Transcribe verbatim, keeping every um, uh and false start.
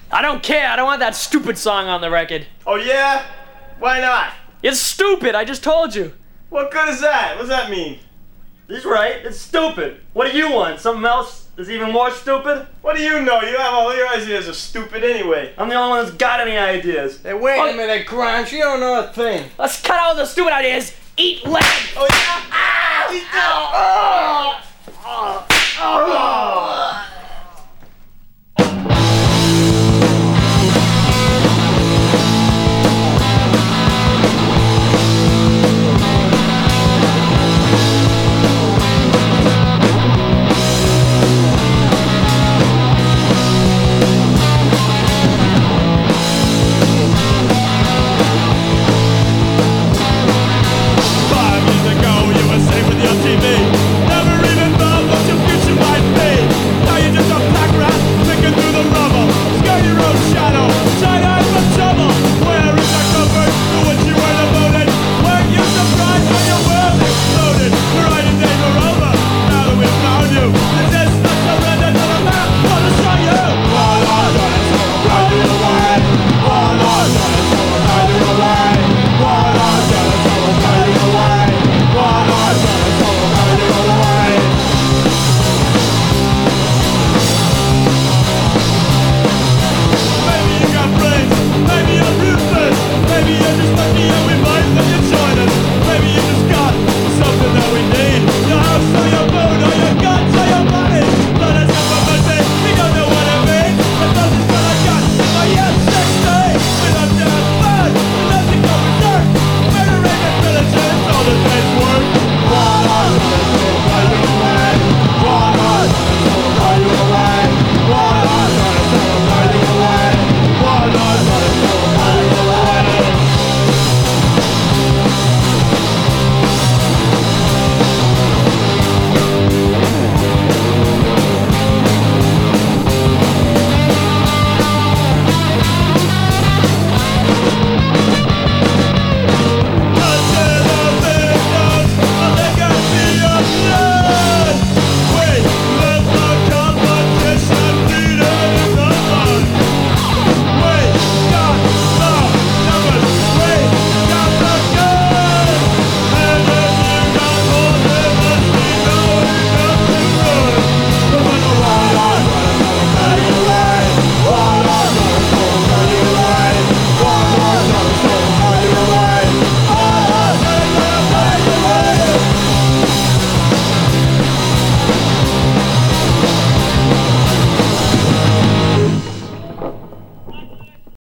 I don't care. I don't want that stupid song on the record. Oh yeah? Why not? It's stupid. I just told you. What good is that? What does that mean? He's right. It's stupid. What do you want? Something else that's even more stupid? What do you know? You have all your ideas are stupid anyway. I'm the only one that's got any ideas. Hey, wait Oh. a minute, Grimes. You don't know a thing. Let's cut out the stupid ideas. Eat leg. Oh yeah? Ah! Eat that! Oh! Oh! Oh!